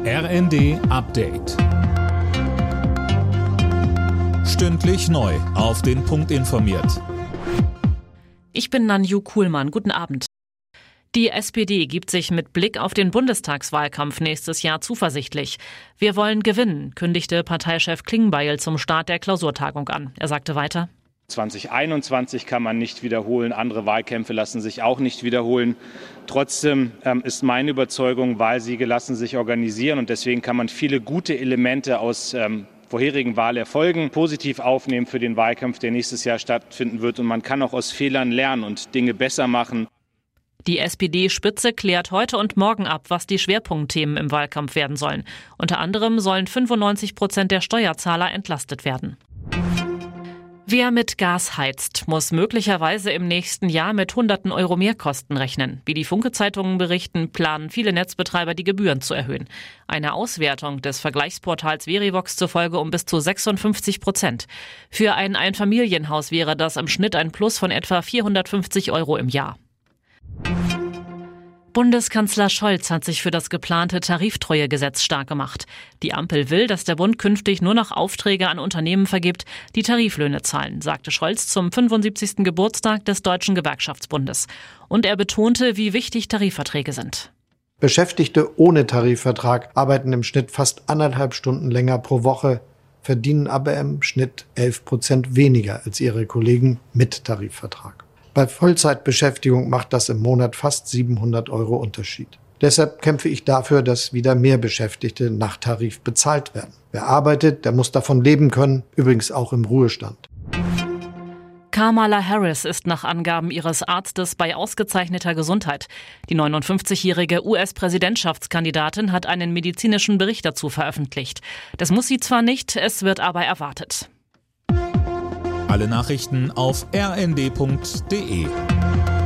RND Update. Stündlich neu auf den Punkt informiert. Ich bin Nanju Kuhlmann. Guten Abend. Die SPD gibt sich mit Blick auf den Bundestagswahlkampf nächstes Jahr zuversichtlich. Wir wollen gewinnen, kündigte Parteichef Klingbeil zum Start der Klausurtagung an. Er sagte weiter: 2021 kann man nicht wiederholen, andere Wahlkämpfe lassen sich auch nicht wiederholen. Trotzdem ist meine Überzeugung, Wahlsiege lassen sich organisieren und deswegen kann man viele gute Elemente aus vorherigen Wahlerfolgen positiv aufnehmen für den Wahlkampf, der nächstes Jahr stattfinden wird, und man kann auch aus Fehlern lernen und Dinge besser machen. Die SPD-Spitze klärt heute und morgen ab, was die Schwerpunktthemen im Wahlkampf werden sollen. Unter anderem sollen 95% der Steuerzahler entlastet werden. Wer mit Gas heizt, muss möglicherweise im nächsten Jahr mit Hunderten Euro Mehrkosten rechnen. Wie die Funke-Zeitungen berichten, planen viele Netzbetreiber, die Gebühren zu erhöhen. Eine Auswertung des Vergleichsportals Verivox zufolge um bis zu 56%. Für ein Einfamilienhaus wäre das im Schnitt ein Plus von etwa 450 Euro im Jahr. Bundeskanzler Scholz hat sich für das geplante Tariftreuegesetz stark gemacht. Die Ampel will, dass der Bund künftig nur noch Aufträge an Unternehmen vergibt, die Tariflöhne zahlen, sagte Scholz zum 75. Geburtstag des Deutschen Gewerkschaftsbundes. Und er betonte, wie wichtig Tarifverträge sind. Beschäftigte ohne Tarifvertrag arbeiten im Schnitt fast 1,5 Stunden länger pro Woche, verdienen aber im Schnitt 11% weniger als ihre Kollegen mit Tarifvertrag. Bei Vollzeitbeschäftigung macht das im Monat fast 700 Euro Unterschied. Deshalb kämpfe ich dafür, dass wieder mehr Beschäftigte nach Tarif bezahlt werden. Wer arbeitet, der muss davon leben können, übrigens auch im Ruhestand. Kamala Harris ist nach Angaben ihres Arztes bei ausgezeichneter Gesundheit. Die 59-jährige US-Präsidentschaftskandidatin hat einen medizinischen Bericht dazu veröffentlicht. Das muss sie zwar nicht, es wird aber erwartet. Alle Nachrichten auf rnd.de.